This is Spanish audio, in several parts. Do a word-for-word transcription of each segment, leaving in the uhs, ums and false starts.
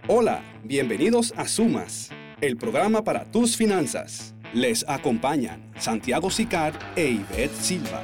Hola, bienvenidos a Sumas, el programa para tus finanzas. Les acompañan Santiago Sicar e Ivette Silva.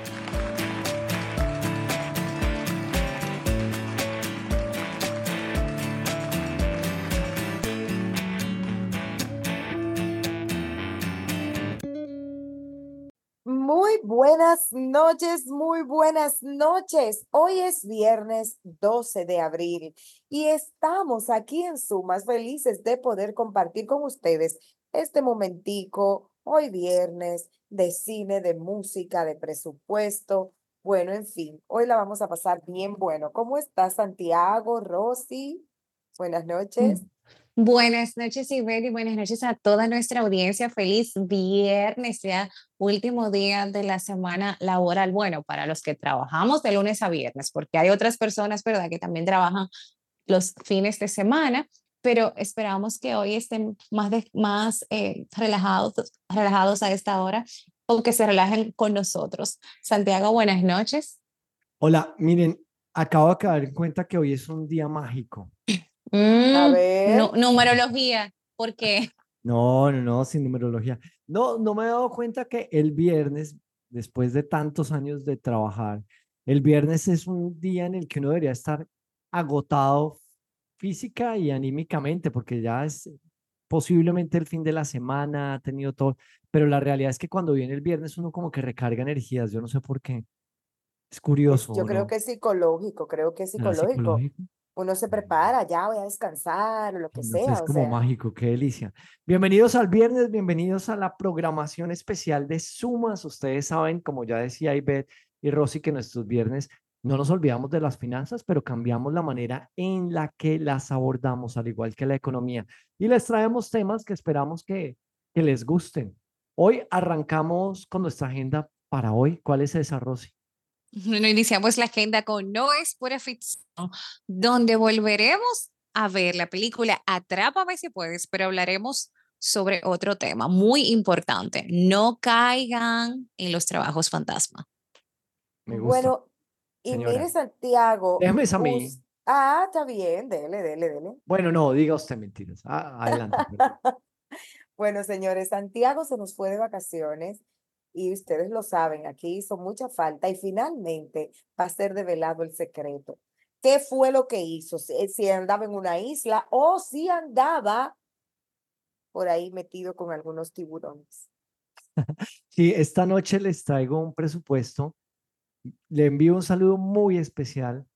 Muy buenas noches, muy buenas noches. Hoy es viernes doce de abril y estamos aquí en Sumas felices de poder compartir con ustedes este momentico, hoy viernes, de cine, de música, de presupuesto. Bueno, en fin, hoy la vamos a pasar bien bueno. ¿Cómo está Santiago, Rosy? Buenas noches. Buenas noches, Ivette, y buenas noches a toda nuestra audiencia. Feliz viernes, ya último día de la semana laboral. Bueno, para los que trabajamos de lunes a viernes, porque hay otras personas, ¿verdad?, que también trabajan los fines de semana, pero esperamos que hoy estén más, de, más eh, relajados, relajados a esta hora o que se relajen con nosotros. Santiago, buenas noches. Hola, miren, acabo de caer en cuenta que hoy es un día mágico. Mm, A ver. nu- numerología, ¿por qué? No, no, no, sin numerología. No, no me he dado cuenta que el viernes, después de tantos años de trabajar, el viernes es un día en el que uno debería estar agotado física y anímicamente, porque ya es posiblemente el fin de la semana, ha tenido todo, pero la realidad es que cuando viene el viernes uno como que recarga energías, yo no sé por qué. Es Es- curioso, yo ¿o creo no? que es psicológico, creo que es ¿Será psicológico. psicológico? Uno se prepara, ya voy a descansar o lo que No sé, sea, es o como sea. mágico, qué delicia. Bienvenidos al viernes, bienvenidos a la programación especial de Sumas. Ustedes saben, como ya decía Ivette y Rosy, que nuestros viernes no nos olvidamos de las finanzas, pero cambiamos la manera en la que las abordamos, al igual que la economía. Y les traemos temas que esperamos que, que les gusten. Hoy arrancamos con nuestra agenda para hoy. ¿Cuál es esa, Rosy? Bueno, iniciamos la agenda con No es pura ficción, donde volveremos a ver la película Atrápame si puedes, pero hablaremos sobre otro tema muy importante. No caigan en los trabajos fantasma. Me gusta, Bueno, y mire, señora. Santiago, Déjeme eso a mí. us- ah, está bien, dele, dele, dele. Bueno, no, diga usted mentiras. Ah, adelante, perdón. Bueno, señores, Santiago se nos fue de vacaciones y ustedes lo saben, aquí hizo mucha falta y finalmente va a ser develado el secreto. ¿Qué fue lo que hizo? Si, si andaba en una isla o si andaba por ahí metido con algunos tiburones. Sí, esta noche les traigo un presupuesto. Le envío un saludo muy especial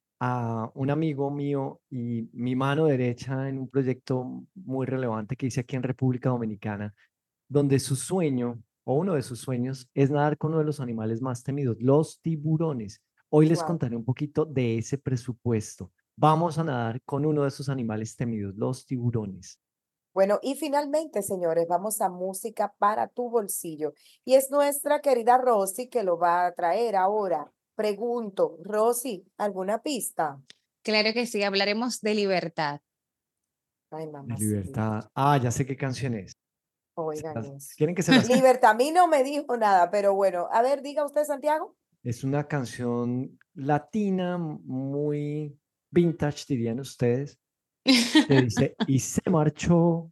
a un amigo mío y mi mano derecha en un proyecto muy relevante que hice aquí en República Dominicana, donde su sueño o uno de sus sueños es nadar con uno de los animales más temidos, los tiburones. Hoy les Wow. contaré un poquito de ese presupuesto. Vamos a nadar con uno de esos animales temidos, los tiburones. Bueno, y finalmente, señores, vamos a música para tu bolsillo. Y es nuestra querida Rosy que lo va a traer ahora. Pregunto, Rosy, ¿alguna pista? Claro que sí, hablaremos de libertad. Ay, De mamacita. libertad. Ah, ya sé qué canción es. ¿Se Oigan las- eso. ¿Quieren que se las cante? Libertad, a mí no me dijo nada, pero bueno, a ver, diga usted, Santiago. Es una canción latina muy vintage, dirían ustedes, que dice, y se marchó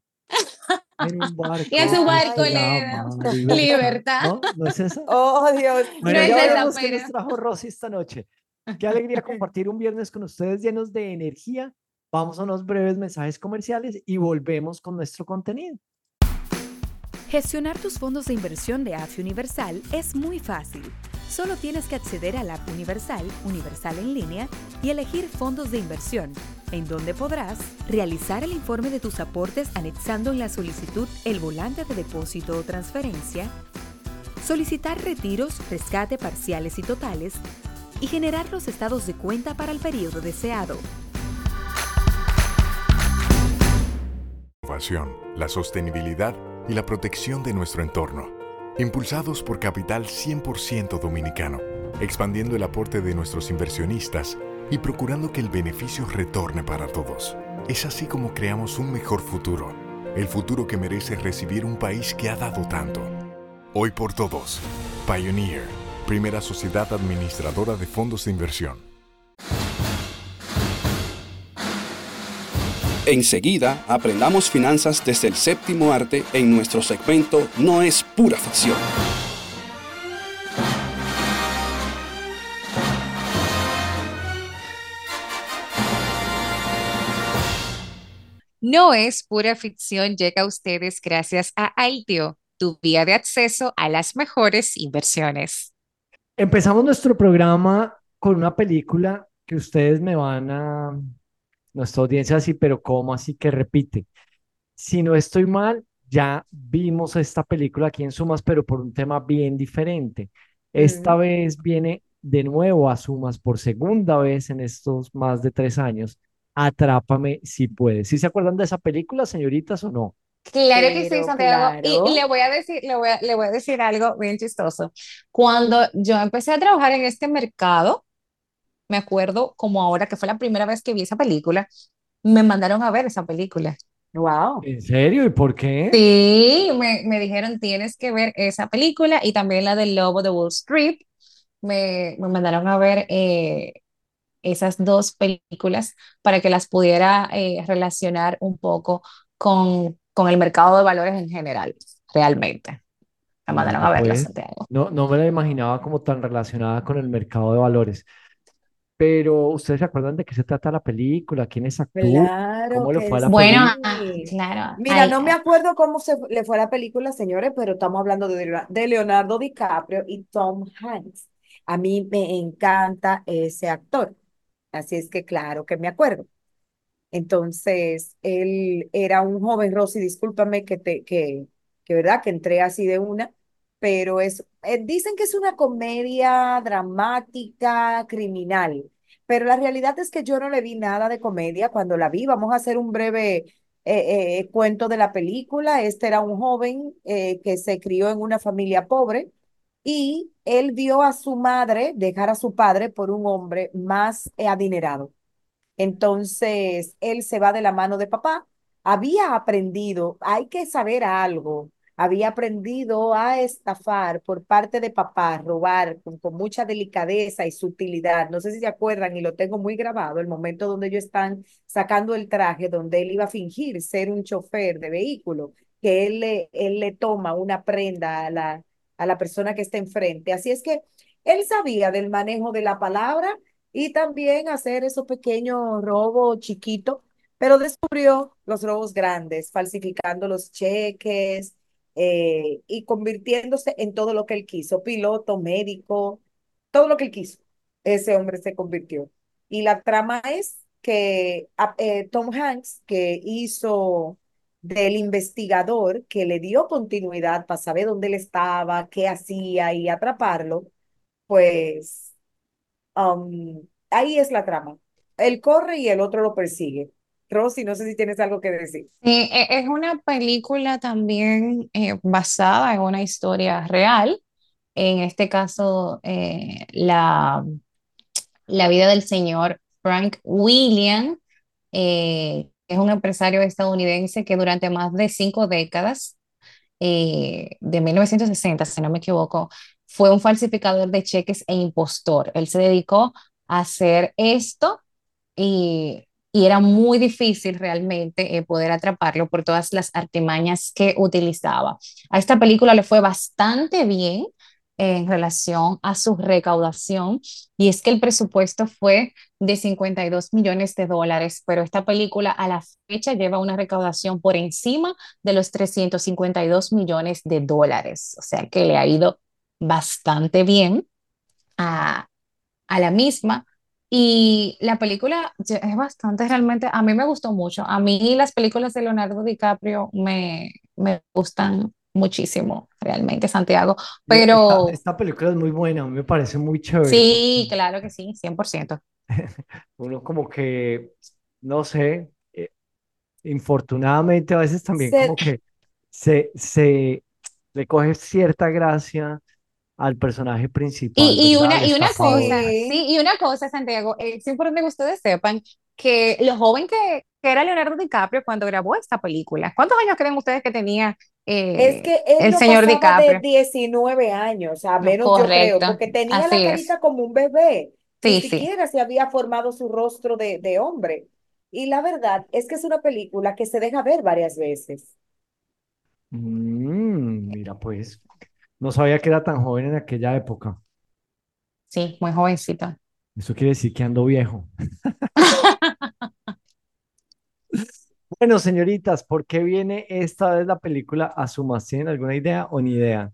en un Y a barco su que barco Ay, se le llama da Libertad. libertad. ¿No? ¿No es esa? oh, Dios No Bueno, es ya mío. esa, veremos qué nos pero trajo Rosy esta noche. Qué alegría compartir un viernes con ustedes llenos de energía. Vamos a unos breves mensajes comerciales y volvemos con nuestro contenido. Gestionar tus fondos de inversión de A F I Universal es muy fácil. Solo tienes que acceder a la App Universal, Universal en línea, y elegir fondos de inversión, en donde podrás realizar el informe de tus aportes anexando en la solicitud el volante de depósito o transferencia, solicitar retiros, rescate parciales y totales, y generar los estados de cuenta para el periodo deseado. Innovación, la sostenibilidad y la protección de nuestro entorno. Impulsados por capital cien por ciento dominicano, expandiendo el aporte de nuestros inversionistas y procurando que el beneficio retorne para todos. Es así como creamos un mejor futuro, el futuro que merece recibir un país que ha dado tanto. Hoy por todos, Pioneer, primera sociedad administradora de fondos de inversión. Enseguida, aprendamos finanzas desde el séptimo arte en nuestro segmento No es pura ficción. No es pura ficción, llega a ustedes gracias a Altio, tu vía de acceso a las mejores inversiones. Empezamos nuestro programa con una película que ustedes me van a, nuestra audiencia así, pero ¿cómo así que repite? Si no estoy mal, ya vimos esta película aquí en Sumas, pero por un tema bien diferente. Esta Mm. vez viene de nuevo a Sumas por segunda vez en estos más de tres años. Atrápame si puedes. ¿Sí se acuerdan de esa película, señoritas, o no? Claro que sí, Pero Santiago. Y y le claro. voy a decir, le voy a, le voy a decir algo bien chistoso. Cuando yo empecé a trabajar en este mercado, me acuerdo como ahora que fue la primera vez que vi esa película, me mandaron a ver esa película. Wow. ¿En serio? ¿Y por qué? Sí, me, me dijeron tienes que ver esa película y también la del Lobo de Wall Street. Me, me mandaron a ver eh, esas dos películas para que las pudiera eh, relacionar un poco con, con el mercado de valores en general, realmente. Me mandaron Vea, a verla, pues, Santiago. no, no me la imaginaba como tan relacionada con el mercado de valores. Pero, ¿ustedes se acuerdan de qué se trata la película? ¿Quiénes actúan? Claro ¿Cómo le que fue a la Bueno, película? ah, sí. claro, Mira, hay, no me acuerdo cómo se le fue a la película, señores, pero estamos hablando de, Leo- de Leonardo DiCaprio y Tom Hanks. A mí me encanta ese actor. Así es que claro que me acuerdo. Entonces, él era un joven, Rosy, discúlpame que te, que, que verdad, que entré así de una, pero es, eh, dicen que es una comedia dramática, criminal, pero la realidad es que yo no le vi nada de comedia cuando la vi. Vamos a hacer un breve eh, eh, cuento de la película. Este era un joven eh, que se crió en una familia pobre y él vio a su madre dejar a su padre por un hombre más eh, adinerado. Entonces, él se va de la mano de papá. Había aprendido, hay que saber algo, había aprendido a estafar por parte de papá, robar con, con mucha delicadeza y sutilidad. No sé si se acuerdan, y lo tengo muy grabado, el momento donde ellos están sacando el traje, donde él iba a fingir ser un chofer de vehículo, que él le, él le toma una prenda a la, a la persona que está enfrente. Así es que él sabía del manejo de la palabra y también hacer esos pequeños robos chiquitos, pero descubrió los robos grandes, falsificando los cheques eh, y convirtiéndose en todo lo que él quiso, piloto, médico, todo lo que él quiso. Ese hombre se convirtió. Y la trama es que a- eh, Tom Hanks, que hizo del investigador que le dio continuidad para saber dónde él estaba, qué hacía y atraparlo, pues Um, ahí es la trama. Él corre y el otro lo persigue. Rosy, no sé si tienes algo que decir. sí, e- es una película también eh, basada en una historia real. En este caso, eh, la, la vida del señor Frank William, eh, es un empresario estadounidense que durante más de cinco décadas, eh, de mil novecientos sesenta, si no me equivoco, fue un falsificador de cheques e impostor. Él se dedicó a hacer esto y, y era muy difícil realmente eh, poder atraparlo por todas las artimañas que utilizaba. A esta película le fue bastante bien en relación a su recaudación y es que el presupuesto fue de cincuenta y dos millones de dólares, pero esta película a la fecha lleva una recaudación por encima de los trescientos cincuenta y dos millones de dólares, o sea que le ha ido bastante bien a, a la misma. Y la película ya es bastante realmente, a mí me gustó mucho. A mí las películas de Leonardo DiCaprio me, me gustan muchísimo, realmente, Santiago. Eh, Esta, Pero esta película es muy buena, a mí me parece muy chévere porque sí, claro que sí, cien por ciento. uno como que, no sé, eh, infortunadamente a veces también como Se, que se, se le coge cierta gracia al personaje principal, Y, y ¿verdad? Al una, y una estafador. cosa, sí, sí, y una cosa, Santiago, es importante que ustedes sepan que lo joven que, que era Leonardo DiCaprio cuando grabó esta película, ¿cuántos años creen ustedes que tenía es eh, que él el no señor pasaba de DiCaprio? diecinueve años, a No, menos yo creo, correcto, porque tenía la así es. carita como un bebé. Ni Sí, sí, siquiera se había formado su rostro de, de hombre. Y la verdad es que es una película que se deja ver varias veces. Mm, mira, pues, no sabía que era tan joven en aquella época. Sí, muy jovencita. Eso quiere decir que ando viejo. Bueno, señoritas, ¿por qué viene esta vez la película a Sumas? ¿Tienen alguna idea o ni idea?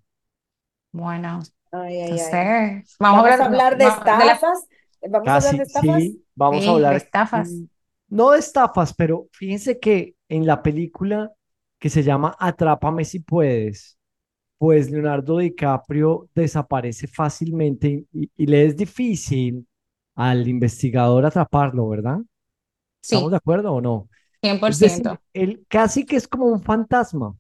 Bueno, Ay, no ay, ay. sé. Vamos a Vamos a hablar no, hablar de va- de la, estafas. Vamos a hablar de Casi, estafas. sí, vamos a sí, de hablar, estafas. mm, no de estafas, pero fíjense que en la película que se llama Atrápame si puedes, pues Leonardo DiCaprio desaparece fácilmente y, y- y le es difícil al investigador atraparlo, ¿verdad? ¿Estamos Sí, de acuerdo o no? cien por Es decir, ciento. él casi que es como un fantasma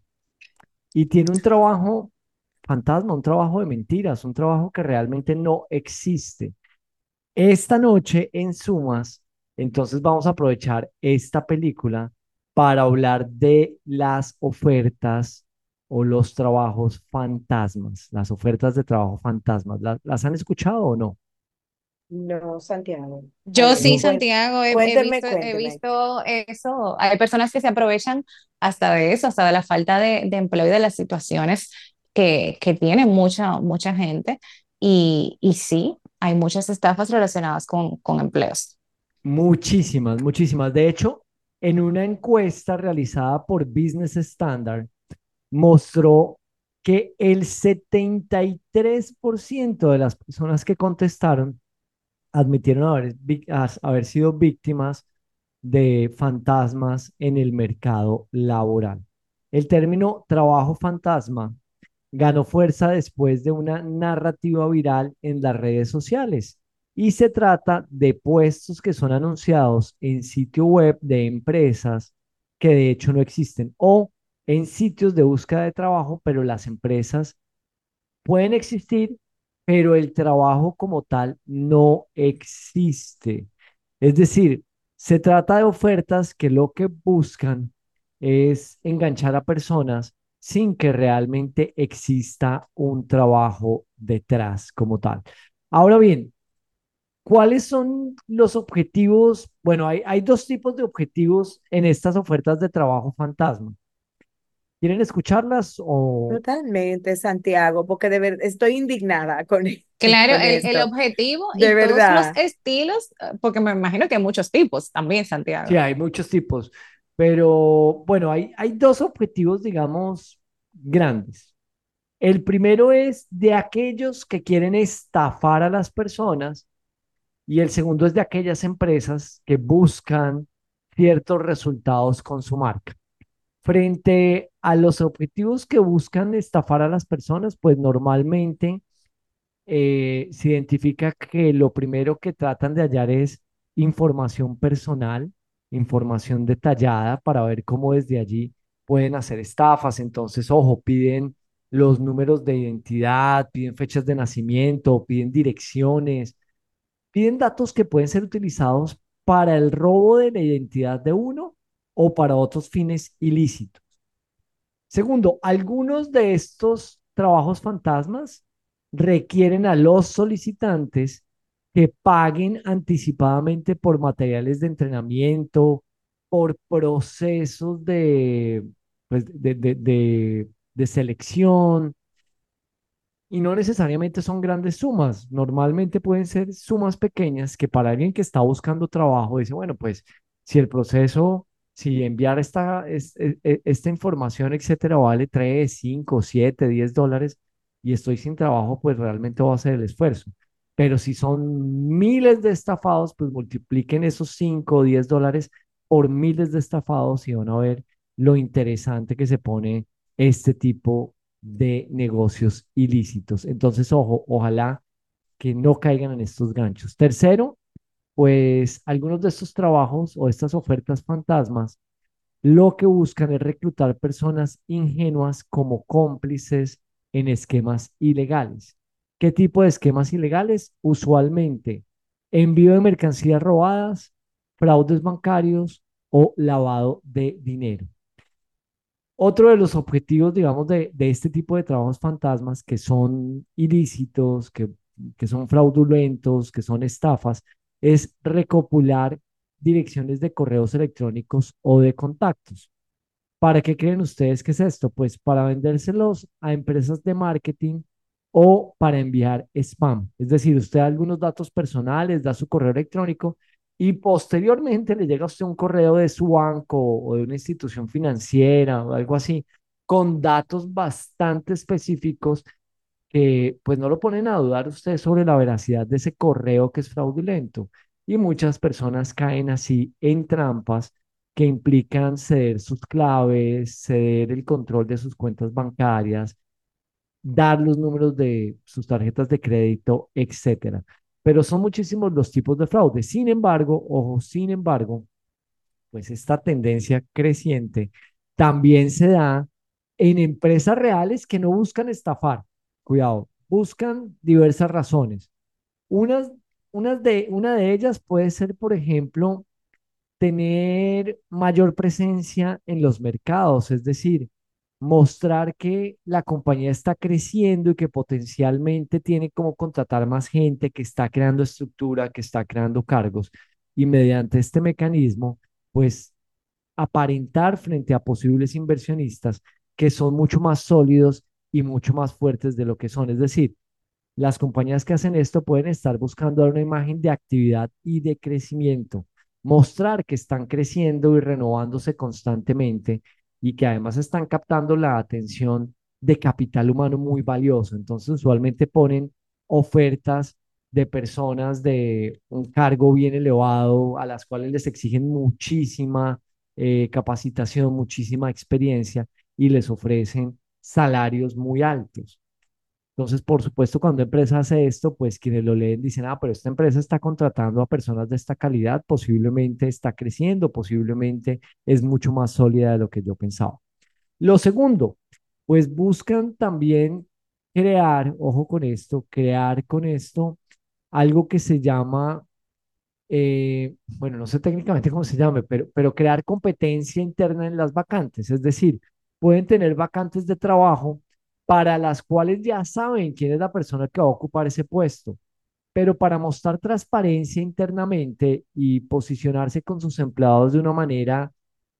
y tiene un trabajo fantasma, un trabajo de mentiras, un trabajo que realmente no existe. Esta noche, en sumas, entonces vamos a aprovechar esta película para hablar de las ofertas o los trabajos fantasmas, las ofertas de trabajo fantasmas. ¿Las, las han escuchado o no? No, Santiago. A Yo ver, sí, No. cuen- Santiago, he, he cuénteme, visto, he cuénteme. visto eso. Hay personas que se aprovechan hasta de eso, hasta de la falta de, de empleo y de las situaciones que, que tiene mucha, mucha gente. Y, y sí, hay muchas estafas relacionadas con, con empleos. Muchísimas, muchísimas. De hecho, en una encuesta realizada por Business Standard, mostró que el setenta y tres por ciento de las personas que contestaron admitieron haber, vic- as- haber sido víctimas de fantasmas en el mercado laboral. El término trabajo fantasma ganó fuerza después de una narrativa viral en las redes sociales y se trata de puestos que son anunciados en sitio web de empresas que de hecho no existen o en sitios de búsqueda de trabajo, pero las empresas pueden existir, pero el trabajo como tal no existe. Es decir, se trata de ofertas que lo que buscan es enganchar a personas sin que realmente exista un trabajo detrás como tal. Ahora bien, ¿cuáles son los objetivos? Bueno, hay, hay dos tipos de objetivos en estas ofertas de trabajo fantasma. ¿Quieren escucharlas o Totalmente, Santiago, porque de verdad estoy indignada con, Claro, con el, el esto. objetivo De y todos los verdad. estilos, eh, porque me imagino que hay muchos tipos también, sí, Santiago. hay muchos tipos, pero bueno, hay, hay dos objetivos, digamos, grandes. El primero es de aquellos que quieren estafar a las personas y el segundo es de aquellas empresas que buscan ciertos resultados con su marca. Frente a los objetivos que buscan estafar a las personas, pues normalmente eh, se identifica que lo primero que tratan de hallar es información personal, información detallada para ver cómo desde allí pueden hacer estafas. Entonces, ojo, piden los números de identidad, piden fechas de nacimiento, piden direcciones, piden datos que pueden ser utilizados para el robo de la identidad de uno o para otros fines ilícitos. Segundo, algunos de estos trabajos fantasmas requieren a los solicitantes que paguen anticipadamente por materiales de entrenamiento, por procesos de, pues, de, de, de, de selección, y no necesariamente son grandes sumas. Normalmente pueden ser sumas pequeñas que para alguien que está buscando trabajo dice, bueno, pues si el proceso, si enviar esta, es- e- e- esta información, etcétera, vale tres cinco siete diez dólares y estoy sin trabajo, pues realmente voy a hacer el esfuerzo. Pero si son miles de estafados, pues multipliquen esos cinco o diez dólares por miles de estafados y van a ver lo interesante que se pone este tipo de negocios ilícitos. Entonces, ojo, ojalá que no caigan en estos ganchos. Tercero, pues algunos de estos trabajos o estas ofertas fantasmas lo que buscan es reclutar personas ingenuas como cómplices en esquemas ilegales. ¿Qué tipo de esquemas ilegales? Usualmente envío de mercancías robadas, fraudes bancarios o lavado de dinero. Otro de los objetivos, digamos, de, de este tipo de trabajos fantasmas que son ilícitos, que, que son fraudulentos, que son estafas, es recopilar direcciones de correos electrónicos o de contactos. ¿Para qué creen ustedes que es esto? Pues para vendérselos a empresas de marketing o para enviar spam. Es decir, usted da algunos datos personales, da su correo electrónico y posteriormente le llega a usted un correo de su banco o de una institución financiera o algo así, con datos bastante específicos que pues no lo ponen a dudar usted sobre la veracidad de ese correo que es fraudulento. Y muchas personas caen así en trampas que implican ceder sus claves, ceder el control de sus cuentas bancarias, dar los números de sus tarjetas de crédito, etcétera. Pero son muchísimos los tipos de fraude. Sin embargo, ojo, sin embargo, pues esta tendencia creciente también se da en empresas reales que no buscan estafar. Cuidado, buscan diversas razones. Unas, unas de, una de ellas puede ser, por ejemplo, tener mayor presencia en los mercados, es decir, mostrar que la compañía está creciendo y que potencialmente tiene como contratar más gente, que está creando estructura, que está creando cargos. Y mediante este mecanismo, pues aparentar frente a posibles inversionistas que son mucho más sólidos y mucho más fuertes de lo que son. Es decir, las compañías que hacen esto pueden estar buscando dar una imagen de actividad y de crecimiento, mostrar que están creciendo y renovándose constantemente y que además están captando la atención de capital humano muy valioso. Entonces, usualmente ponen ofertas de personas de un cargo bien elevado a las cuales les exigen muchísima eh, capacitación, muchísima experiencia y les ofrecen salarios muy altos. Entonces, por supuesto, cuando empresa hace esto, pues quienes lo leen dicen, ah, pero esta empresa está contratando a personas de esta calidad, posiblemente está creciendo, posiblemente es mucho más sólida de lo que yo pensaba. Lo segundo, pues buscan también crear, ojo con esto, crear con esto algo que se llama, eh, bueno, no sé técnicamente cómo se llame, pero, pero crear competencia interna en las vacantes. Es decir, pueden tener vacantes de trabajo para las cuales ya saben quién es la persona que va a ocupar ese puesto, pero para mostrar transparencia internamente y posicionarse con sus empleados de una manera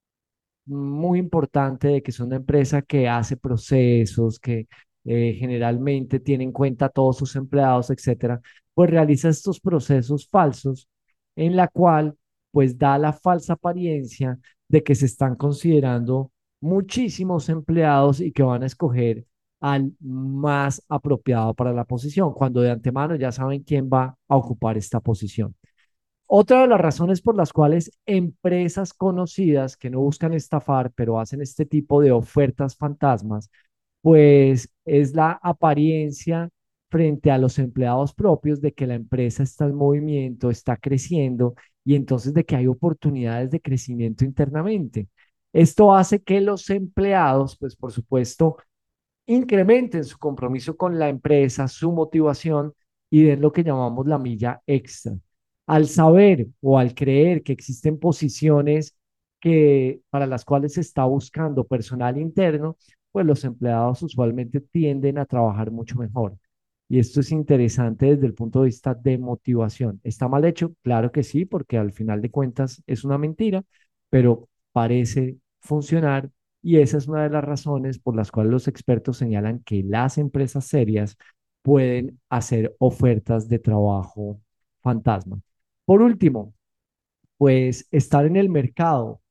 muy importante de que es una empresa que hace procesos, que eh, generalmente tiene en cuenta a todos sus empleados, etcétera, pues realiza estos procesos falsos en la cual pues da la falsa apariencia de que se están considerando muchísimos empleados y que van a escoger al más apropiado para la posición, cuando de antemano ya saben quién va a ocupar esta posición. Otra de las razones por las cuales empresas conocidas que no buscan estafar, pero hacen este tipo de ofertas fantasmas, pues es la apariencia frente a los empleados propios de que la empresa está en movimiento, está creciendo y entonces de que hay oportunidades de crecimiento internamente. Esto hace que los empleados, pues por supuesto, incrementen su compromiso con la empresa, su motivación y den lo que llamamos la milla extra. Al saber o al creer que existen posiciones que, para las cuales se está buscando personal interno, pues los empleados usualmente tienden a trabajar mucho mejor. Y esto es interesante desde el punto de vista de motivación. ¿Está mal hecho? Claro que sí, porque al final de cuentas es una mentira, pero parece funcionar y esa es una de las razones por las cuales los expertos señalan que las empresas serias pueden hacer ofertas de trabajo fantasma. Por último, pues estar en el mercado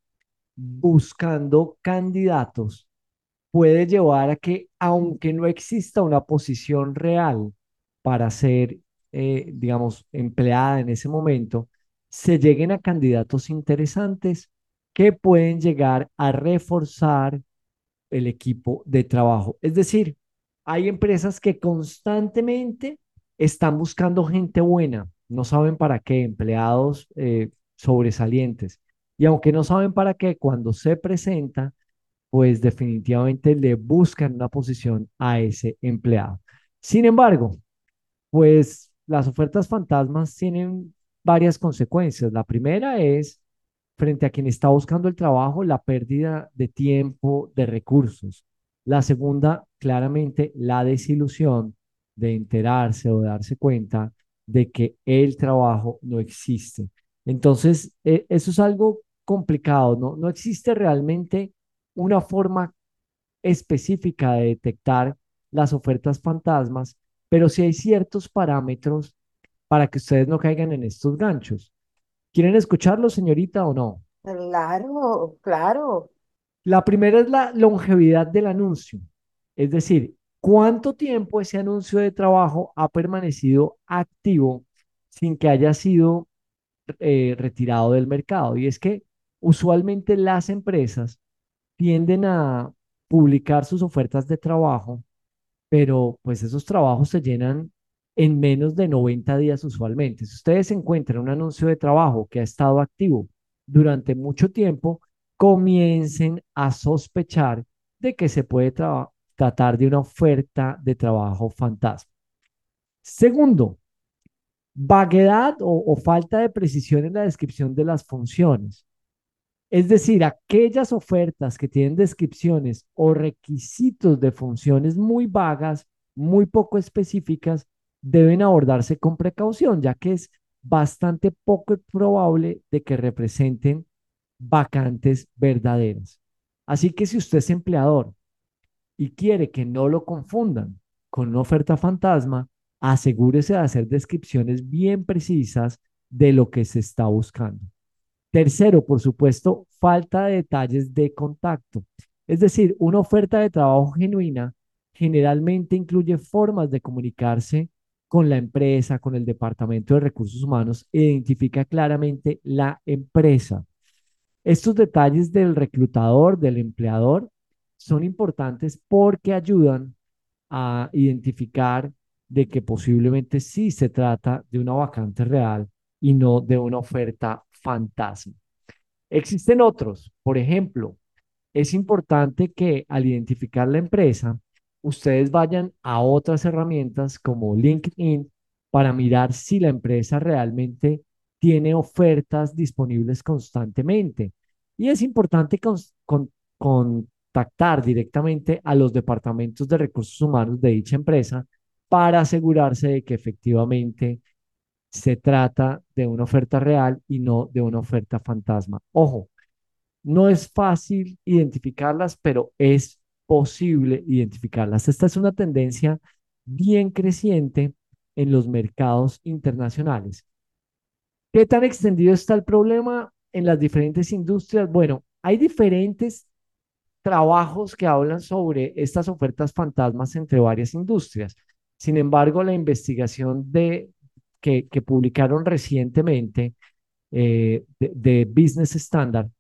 buscando candidatos puede llevar a que, aunque no exista una posición real para ser, eh, digamos, empleada en ese momento, se lleguen a candidatos interesantes que pueden llegar a reforzar el equipo de trabajo. Es decir, hay empresas que constantemente están buscando gente buena, no saben para qué, empleados eh, sobresalientes. Y aunque no saben para qué, cuando se presenta, pues definitivamente le buscan una posición a ese empleado. Sin embargo, pues las ofertas fantasmas tienen varias consecuencias. La primera es, frente a quien está buscando el trabajo, la pérdida de tiempo, de recursos. La segunda, claramente, la desilusión de enterarse o de darse cuenta de que el trabajo no existe. Entonces, eh, eso es algo complicado, ¿no? No existe realmente una forma específica de detectar las ofertas fantasmas, pero sí hay ciertos parámetros para que ustedes no caigan en estos ganchos. ¿Quieren escucharlo, señorita, o no? Claro, claro. La primera es la longevidad del anuncio, es decir, cuánto tiempo ese anuncio de trabajo ha permanecido activo sin que haya sido eh, retirado del mercado. Y es que usualmente las empresas tienden a publicar sus ofertas de trabajo, pero pues esos trabajos se llenan en menos de noventa días usualmente. Si ustedes encuentran un anuncio de trabajo que ha estado activo durante mucho tiempo, comiencen a sospechar de que se puede traba- tratar de una oferta de trabajo fantasma. Segundo, vaguedad o, o falta de precisión en la descripción de las funciones. Es decir, aquellas ofertas que tienen descripciones o requisitos de funciones muy vagas, muy poco específicas, deben abordarse con precaución, ya que es bastante poco probable de que representen vacantes verdaderas. Así que si usted es empleador y quiere que no lo confundan con una oferta fantasma, asegúrese de hacer descripciones bien precisas de lo que se está buscando. Tercero, por supuesto, falta de detalles de contacto. Es decir, una oferta de trabajo genuina generalmente incluye formas de comunicarse con la empresa, con el Departamento de Recursos Humanos e identifica claramente la empresa. Estos detalles del reclutador, del empleador, son importantes porque ayudan a identificar de que posiblemente sí se trata de una vacante real y no de una oferta fantasma. Existen otros. Por ejemplo, es importante que al identificar la empresa, ustedes vayan a otras herramientas como LinkedIn para mirar si la empresa realmente tiene ofertas disponibles constantemente. Y es importante cons- con- contactar directamente a los departamentos de recursos humanos de dicha empresa para asegurarse de que efectivamente se trata de una oferta real y no de una oferta fantasma. Ojo, no es fácil identificarlas, pero es posible identificarlas. Esta es una tendencia bien creciente en los mercados internacionales. ¿Qué tan extendido está el problema en las diferentes industrias? Bueno, hay diferentes trabajos que hablan sobre estas ofertas fantasmas entre varias industrias. Sin embargo, la investigación de, que, que publicaron recientemente eh, de, de Business Standard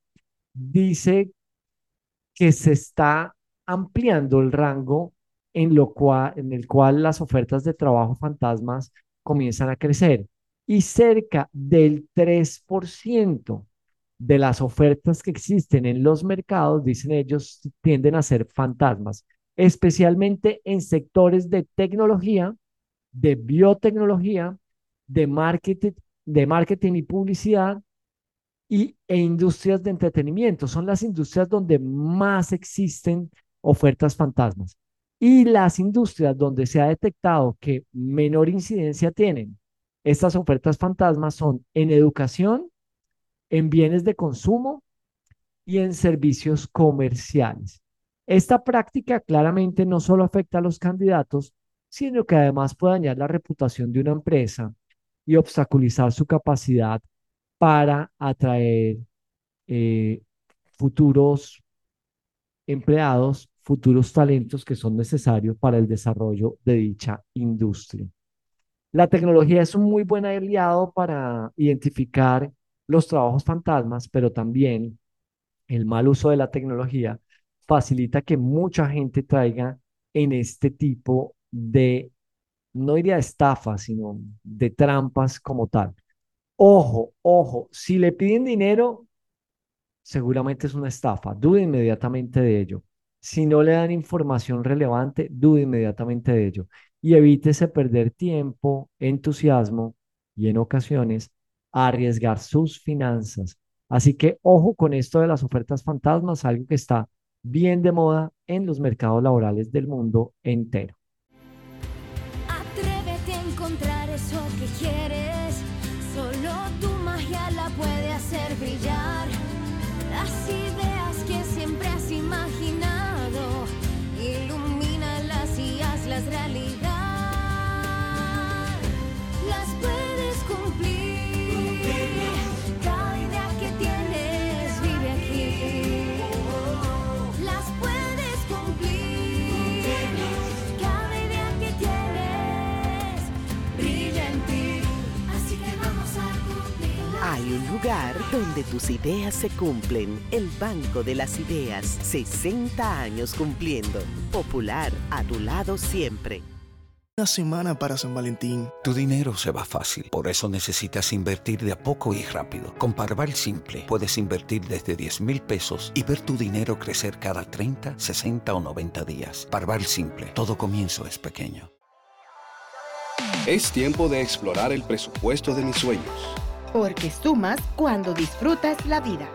dice que se está ampliando el rango en, lo cual, en el cual las ofertas de trabajo fantasmas comienzan a crecer. Y cerca del tres por ciento de las ofertas que existen en los mercados, dicen ellos, tienden a ser fantasmas, especialmente en sectores de tecnología, de biotecnología, de marketing, de marketing y publicidad y, e industrias de entretenimiento. Son las industrias donde más existen ofertas fantasmas. Y las industrias donde se ha detectado que menor incidencia tienen estas ofertas fantasmas son en educación, en bienes de consumo y en servicios comerciales. Esta práctica claramente no solo afecta a los candidatos, sino que además puede dañar la reputación de una empresa y obstaculizar su capacidad para atraer eh, futuros empleados, futuros talentos que son necesarios para el desarrollo de dicha industria. La tecnología es un muy buen aliado para identificar los trabajos fantasmas, pero también el mal uso de la tecnología facilita que mucha gente traiga en este tipo de, no diría estafa, sino de trampas como tal. Ojo, ojo, si le piden dinero, seguramente es una estafa. Dude inmediatamente de ello. Si no le dan información relevante, dude inmediatamente de ello. Y evítese perder tiempo, entusiasmo y en ocasiones arriesgar sus finanzas. Así que ojo con esto de las ofertas fantasmas, algo que está bien de moda en los mercados laborales del mundo entero. Atrévete a encontrar eso que quieres, solo tu magia la puede donde tus ideas se cumplen. El Banco de las Ideas, sesenta años cumpliendo. Popular, a tu lado siempre. Una semana para San Valentín. Tu dinero se va fácil, por eso necesitas invertir de a poco y rápido. Con Parval Simple puedes invertir desde diez mil pesos y ver tu dinero crecer cada treinta, sesenta o noventa días. Parval Simple, todo comienzo es pequeño. Es tiempo de explorar el presupuesto de mis sueños. Porque sumas cuando disfrutas la vida.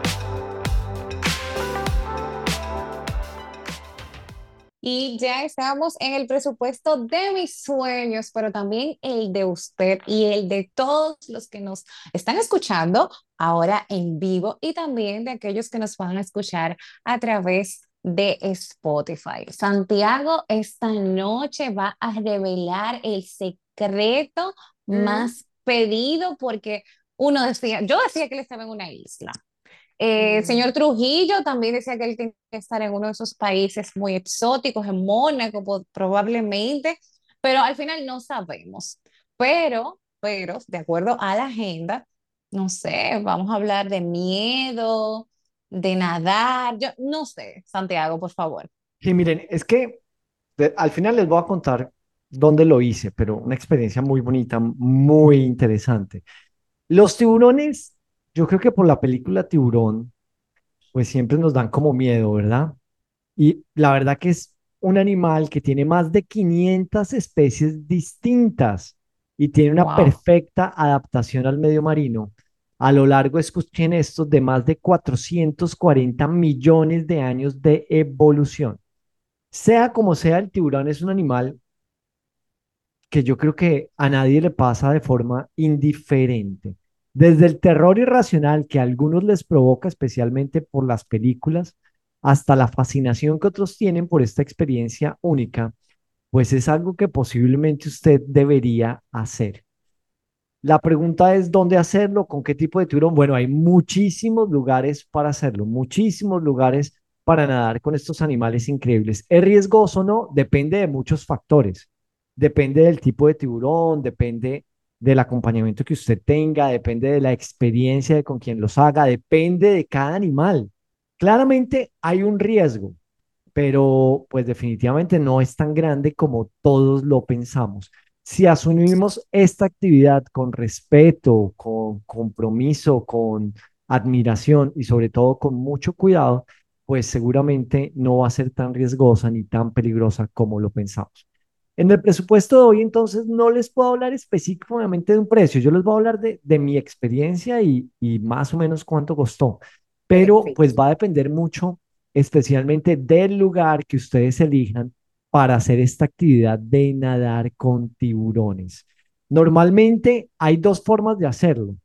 Y ya estamos en el presupuesto de mis sueños, pero también el de usted y el de todos los que nos están escuchando ahora en vivo y también de aquellos que nos van a escuchar a través de Spotify. Santiago esta noche va a revelar el secreto Mm. más pedido porque uno decía, yo decía que él estaba en una isla. Eh, el Mm. señor Trujillo también decía que él tenía que estar en uno de esos países muy exóticos, en Mónaco po- probablemente, pero al final no sabemos. Pero, pero, de acuerdo a la agenda, no sé, vamos a hablar de miedo, de nadar, yo no sé, Santiago, por favor. Y miren, es que de- al final les voy a contar dónde lo hice, pero una experiencia muy bonita, muy interesante. Los tiburones, yo creo que por la película Tiburón, pues siempre nos dan como miedo, ¿verdad? Y la verdad que es un animal que tiene más de quinientas especies distintas y tiene una Wow. perfecta adaptación al medio marino. A lo largo, escuchen esto, de más de cuatrocientos cuarenta millones de años de evolución. Sea como sea, el tiburón es un animal que yo creo que a nadie le pasa de forma indiferente. Desde el terror irracional que a algunos les provoca, especialmente por las películas, hasta la fascinación que otros tienen por esta experiencia única, pues es algo que posiblemente usted debería hacer. La pregunta es dónde hacerlo, con qué tipo de tiburón. Bueno, hay muchísimos lugares para hacerlo, muchísimos lugares para nadar con estos animales increíbles. ¿Es riesgoso o no? Depende de muchos factores. Depende del tipo de tiburón, depende del acompañamiento que usted tenga, depende de la experiencia de con quien los haga, depende de cada animal. Claramente hay un riesgo, pero pues definitivamente no es tan grande como todos lo pensamos. Si asumimos esta actividad con respeto, con compromiso, con admiración y sobre todo con mucho cuidado, pues seguramente no va a ser tan riesgosa ni tan peligrosa como lo pensamos. En el presupuesto de hoy, entonces, no les puedo hablar específicamente de un precio, yo les voy a hablar de, de mi experiencia y, y más o menos cuánto costó, pero pues Perfecto. va a depender mucho especialmente del lugar que ustedes elijan para hacer esta actividad de nadar con tiburones. Normalmente hay dos formas de hacerlo,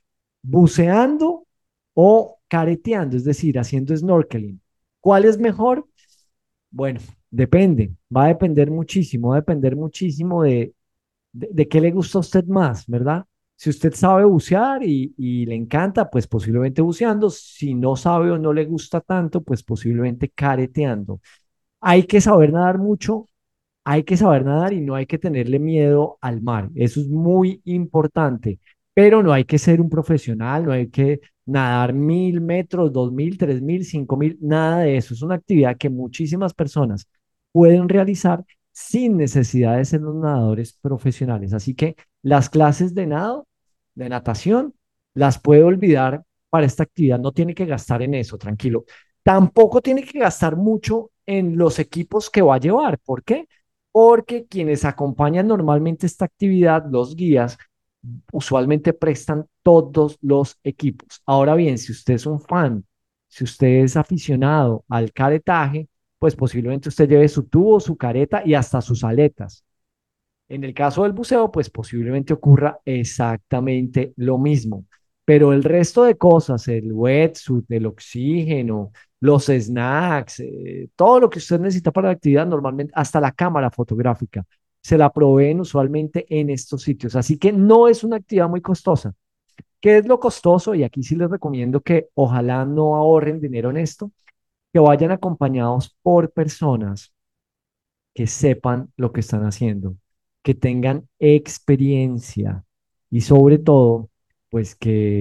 buceando o careteando, es decir, haciendo snorkeling. ¿Cuál es mejor? Bueno, depende, va a depender muchísimo, va a depender muchísimo de, de, de qué le gusta a usted más, ¿verdad? Si usted sabe bucear y, y le encanta, pues posiblemente buceando. Si no sabe o no le gusta tanto, pues posiblemente careteando. Hay que saber nadar mucho, hay que saber nadar y no hay que tenerle miedo al mar. Eso es muy importante, pero no hay que ser un profesional, no hay que nadar mil metros, dos mil, tres mil, cinco mil, nada de eso. Es una actividad que muchísimas personas pueden realizar sin necesidad de ser los nadadores profesionales. Así que las clases de nado, de natación, las puede olvidar para esta actividad. No tiene que gastar en eso, tranquilo. Tampoco tiene que gastar mucho en los equipos que va a llevar. ¿Por qué? Porque quienes acompañan normalmente esta actividad, los guías, usualmente prestan todos los equipos. Ahora bien, si usted es un fan, si usted es aficionado al caretaje, pues posiblemente usted lleve su tubo, su careta y hasta sus aletas. En el caso del buceo, pues posiblemente ocurra exactamente lo mismo. Pero el resto de cosas, el wetsuit, el oxígeno, los snacks, eh, todo lo que usted necesita para la actividad, normalmente, hasta la cámara fotográfica, se la proveen usualmente en estos sitios. Así que no es una actividad muy costosa. ¿Qué es lo costoso? Y aquí sí les recomiendo que ojalá no ahorren dinero en esto, que vayan acompañados por personas que sepan lo que están haciendo, que tengan experiencia y sobre todo, pues que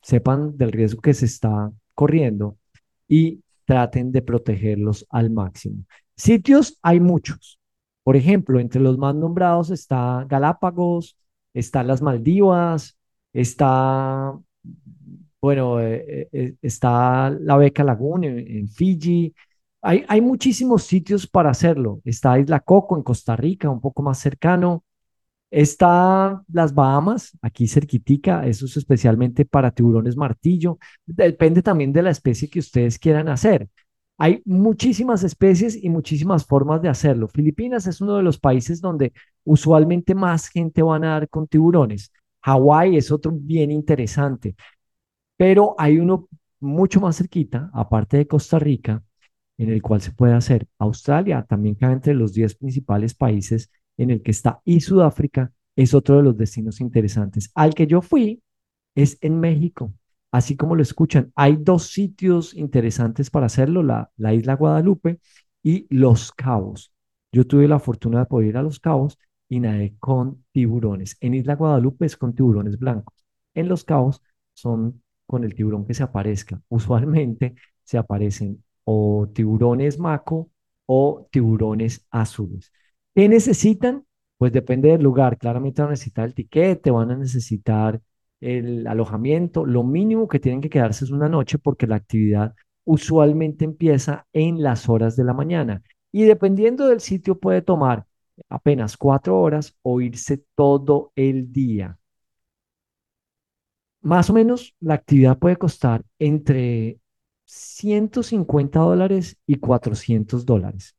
sepan del riesgo que se está corriendo y traten de protegerlos al máximo. Sitios hay muchos. Por ejemplo, entre los más nombrados está Galápagos, están las Maldivas, está, bueno, eh, eh, está la Beca Lagoon en, en Fiji. Hay, hay muchísimos sitios para hacerlo. Está Isla Coco en Costa Rica, un poco más cercano. Está las Bahamas, aquí cerquitica, eso es especialmente para tiburones martillo. Depende también de la especie que ustedes quieran hacer. Hay muchísimas especies y muchísimas formas de hacerlo. Filipinas es uno de los países donde usualmente más gente va a nadar con tiburones. Hawái es otro bien interesante, pero hay uno mucho más cerquita, aparte de Costa Rica, en el cual se puede hacer. Australia también cae entre los diez principales países en el que está, y Sudáfrica es otro de los destinos interesantes. Al que yo fui es en México, así como lo escuchan. Hay dos sitios interesantes para hacerlo, la, la isla Guadalupe y Los Cabos. Yo tuve la fortuna de poder ir a Los Cabos y nadé con tiburones. En Isla Guadalupe es con tiburones blancos. En Los Cabos son con el tiburón que se aparezca. Usualmente se aparecen o tiburones maco o tiburones azules. ¿Qué necesitan? Pues depende del lugar. Claramente van a necesitar el tiquete, van a necesitar el alojamiento. Lo mínimo que tienen que quedarse es una noche porque la actividad usualmente empieza en las horas de la mañana y dependiendo del sitio puede tomar apenas cuatro horas o irse todo el día. Más o menos la actividad puede costar entre ciento cincuenta dólares y cuatrocientos dólares.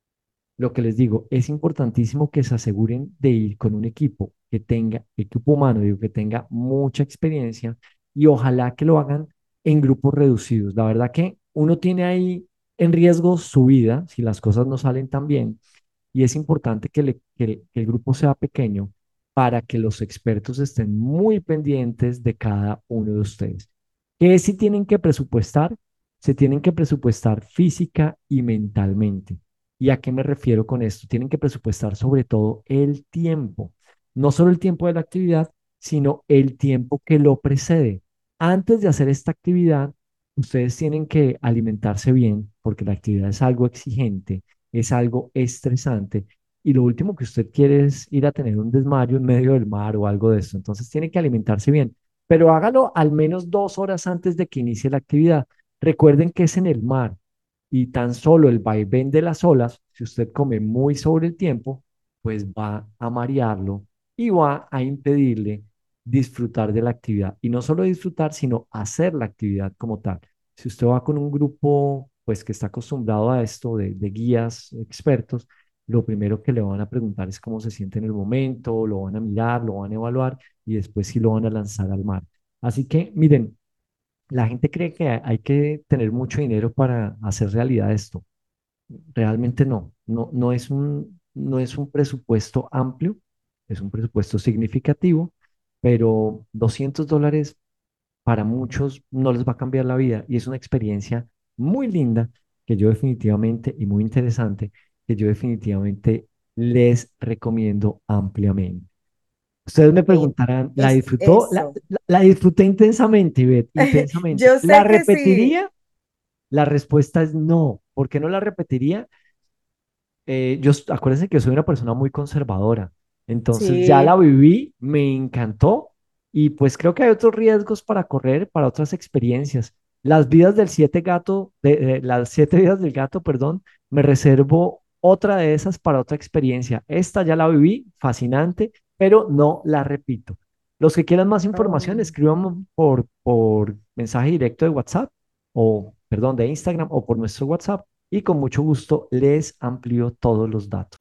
Lo que les digo, es importantísimo que se aseguren de ir con un equipo que tenga, equipo humano, digo, que tenga mucha experiencia y ojalá que lo hagan en grupos reducidos. La verdad que uno tiene ahí en riesgo su vida si las cosas no salen tan bien y es importante que, le, que, que el grupo sea pequeño para que los expertos estén muy pendientes de cada uno de ustedes. ¿Qué si tienen que presupuestar? Se tienen que presupuestar física y mentalmente. ¿Y a qué me refiero con esto? Tienen que presupuestar sobre todo el tiempo, no solo el tiempo de la actividad, sino el tiempo que lo precede. Antes de hacer esta actividad, ustedes tienen que alimentarse bien porque la actividad es algo exigente, es algo estresante y lo último que usted quiere es ir a tener un desmayo en medio del mar o algo de eso. Entonces tiene que alimentarse bien, pero hágalo al menos dos horas antes de que inicie la actividad. Recuerden que es en el mar y tan solo el vaivén de las olas, si usted come muy sobre el tiempo, pues va a marearlo y va a impedirle disfrutar de la actividad. Y no solo disfrutar, sino hacer la actividad como tal. Si usted va con un grupo, pues que está acostumbrado a esto de, de guías expertos, lo primero que le van a preguntar es cómo se siente en el momento, lo van a mirar, lo van a evaluar y después sí lo van a lanzar al mar. Así que, miren, la gente cree que hay que tener mucho dinero para hacer realidad esto. Realmente no, no, no es un, no es un presupuesto amplio, es un presupuesto significativo, pero doscientos dólares para muchos no les va a cambiar la vida y es una experiencia muy linda que yo definitivamente y muy interesante que yo definitivamente les recomiendo ampliamente. Ustedes me Eh, preguntarán, ¿la es disfrutó? La, eso. la- la disfruté intensamente, Ivette, intensamente. Yo ¿La sé que sí. repetiría? La respuesta es no. ¿Por qué no la repetiría? Eh, yo, s- acuérdense que yo soy una persona muy conservadora. Entonces ya la Sí. viví, me encantó y pues creo que hay otros riesgos para correr, para otras experiencias. Las vidas del siete gato, de, de- las siete vidas del gato, perdón, me reservo otra de esas para otra experiencia. Esta ya la viví, fascinante, pero no la repito. Los que quieran más información, Oh. escriban por, por mensaje directo de WhatsApp o, perdón, de Instagram o por nuestro WhatsApp y con mucho gusto les amplío todos los datos.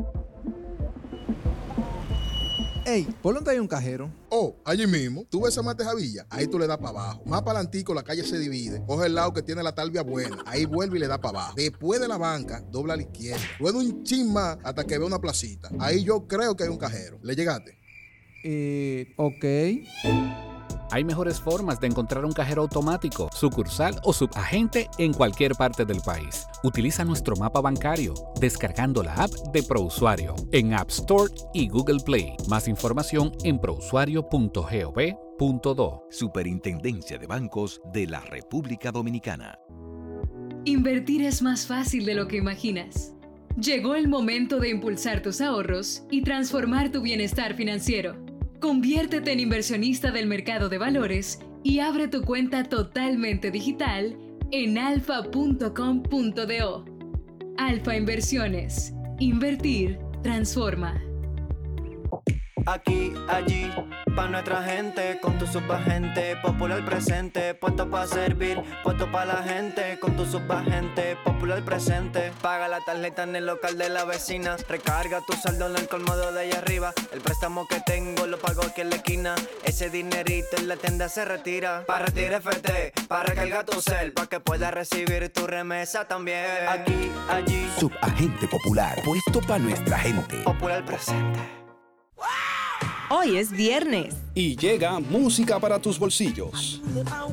Ey, ¿por dónde hay un cajero? Oh, allí mismo. Tú ves a Mate Javilla, ahí tú le das para abajo. Más para adelantico la calle se divide. Coge el lado que tiene la talvia buena. Ahí vuelve y le da para abajo. Después de la banca, dobla a la izquierda. Luego un chin más hasta que ve una placita. Ahí yo creo que hay un cajero. ¿Le llegaste? Eh, ok. Hay mejores formas de encontrar un cajero automático, sucursal o subagente en cualquier parte del país. Utiliza nuestro mapa bancario descargando la app de ProUsuario en App Store y Google Play. Más información en prousuario punto gov punto do. Superintendencia de Bancos de la República Dominicana. Invertir es más fácil de lo que imaginas. Llegó el momento de impulsar tus ahorros y transformar tu bienestar financiero. Conviértete en inversionista del mercado de valores y abre tu cuenta totalmente digital en alfa punto com punto do. Alfa Inversiones. Invertir transforma. Aquí, allí, pa' nuestra gente, con tu subagente, popular presente, puesto pa' servir, puesto pa' la gente, con tu subagente, popular presente. Paga la tarjeta en el local de la vecina, recarga tu saldo en el colmado de allá arriba, el préstamo que tengo lo pago aquí en la esquina, ese dinerito en la tienda se retira, pa' retirar F T, pa' recargar tu cel, pa' que puedas recibir tu remesa también. Aquí, allí, Subagente Popular, puesto para nuestra gente. popular presente. Hoy es viernes. Y llega música para tus bolsillos.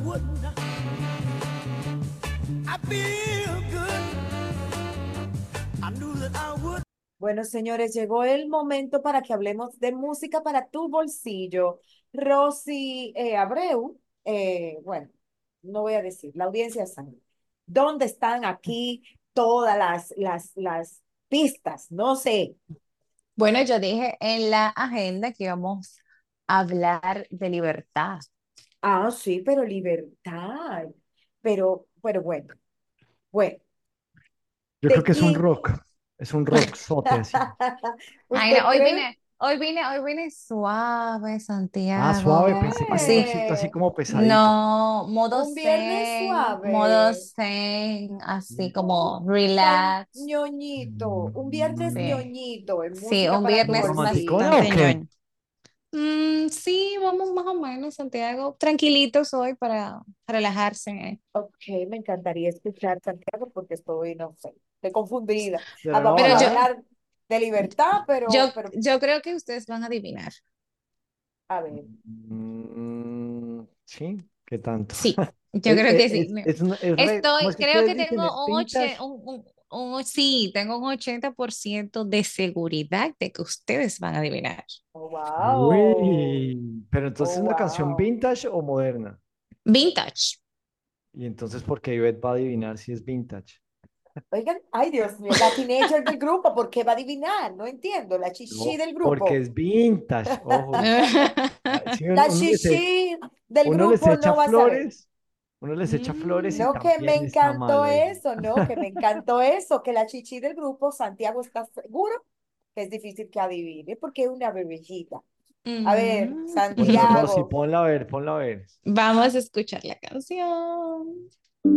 Bueno, señores, llegó el momento para que hablemos de música para tu bolsillo. Rosy eh, Abreu, eh, bueno, no voy a decir, la audiencia sabe. ¿Dónde están aquí todas las, las, las pistas? No sé. Bueno, yo dije en la agenda que íbamos a hablar de libertad. Ah, sí, pero libertad. Pero, pero bueno, bueno. Yo ¿De creo que es un quién? rock, es un rock sote así. Ay, ¿Usted no, hoy cree? vine, hoy vine, hoy vine suave, Ah, Santiago. suave, pensé que un Sí, rockcito así como pesadito. no, modo Un viernes zen, modo suave. zen, así Un, como un relax. ñoñito, un viernes Sí, ñoñito en sí, música un para tu viernes ¿Romanticona bolsillo. o bastante qué? ñoño. Mm, sí, vamos más o menos, Santiago. Tranquilitos hoy para relajarse. Ok, me encantaría escuchar Santiago porque estoy, no sé, estoy confundida. ¿Será Ah, una vamos Pero a yo, balada? hablar de libertad, pero, yo, pero, yo creo que ustedes van a adivinar. a ver. Mm, sí, ¿qué tanto? Sí, yo Es, creo que es, sí. es, Mi- es, una- es re- ¿cómo Estoy, es que creo ustedes que dicen? ¿Es tengo un, oche- vintage? un, un- un- sí, tengo un ochenta por ciento de seguridad de que ustedes van a adivinar. Oh, wow. Uy, pero entonces Oh, es una canción wow. vintage o moderna. Vintage. Y entonces, ¿por qué Ivette va a adivinar si es vintage? Oigan, ay, Dios mío, la teenager del grupo, ¿por qué va a adivinar? No entiendo, la chichi No, del porque grupo. es vintage, ojo. Ah, sí, un- La uno les, e- chichi del uno les grupo echa no va a saber. flores, uno les echa flores y No, que me también está mal, encantó oiga. eso, no, que me encantó eso, que la chichi del grupo, Santiago, está seguro que es difícil que adivine, porque es una bebecita. A ver, Mm. Bueno, Rosy, Santiago. ponla a ver, ponla a ver. Vamos a escuchar la canción.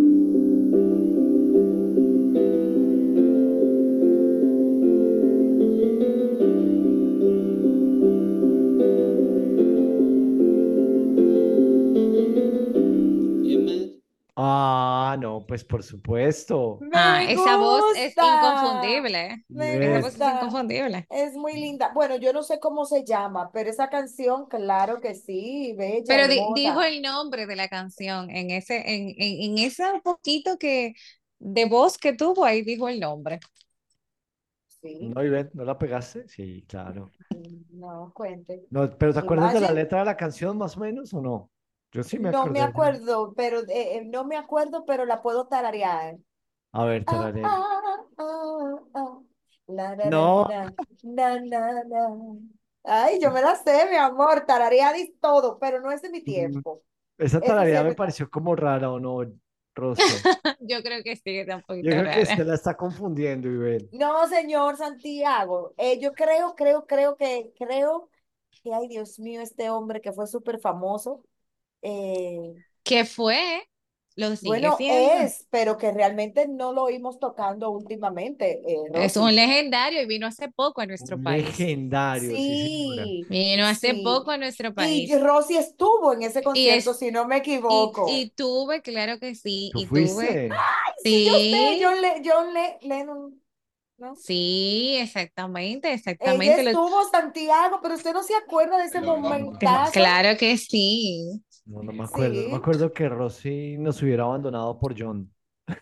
Ah, no, pues por supuesto. Ah, Me esa voz es gusta, inconfundible. me Esa Ivette, voz es gusta, inconfundible. es muy linda. Bueno, yo no sé cómo se llama, pero esa canción, claro que sí, bella, Pero di- dijo hermosa. el nombre de la canción en ese, en, en, en ese poquito que de voz que tuvo, ahí dijo el nombre. Sí, ¿no, Ivette? ¿No la pegaste? Sí, claro. no, cuente. No, pero ¿te acuerdas de la Imagine, letra de la canción más o menos o no? Yo sí me no me acordé de la... acuerdo, pero eh, eh, no me acuerdo, pero la puedo tararear. A ver, Ah, tararea. ah, ah, ah, la, la, la, No, na, na, na, na. Ay, yo me la sé, mi amor, tararear y todo, pero no es de mi mm, tiempo. esa Eso sí tarea es me de- pareció como rara o no, Rosy. Yo creo que sí, que está un Yo poquito creo que rara. usted la está confundiendo, Ivette. No, señor Santiago, eh, yo creo, creo, creo que, creo que, ay, Dios mío, este hombre que fue súper famoso, eh, ¿Qué fue? Lo sigue bueno, siendo. es, pero que realmente no lo oímos tocando últimamente, eh, Es un Rosy. legendario y vino hace poco a nuestro Un país. legendario, sí, señora. Sí, Vino hace sí. poco a nuestro Y país. Rosy estuvo en ese Y concierto, es, si no me y, equivoco. y tuve, claro que sí, ¿Tú y tuve, fuiste? Ay, sí, yo sé, sí, John, Le John Le Lennon, ¿no? sí, exactamente, Ella exactamente. Lo, estuvo Santiago, pero usted no se acuerda de ese cla- momentazo. claro que sí. No, no me acuerdo, no me Sí. acuerdo que Rosy nos hubiera abandonado por John.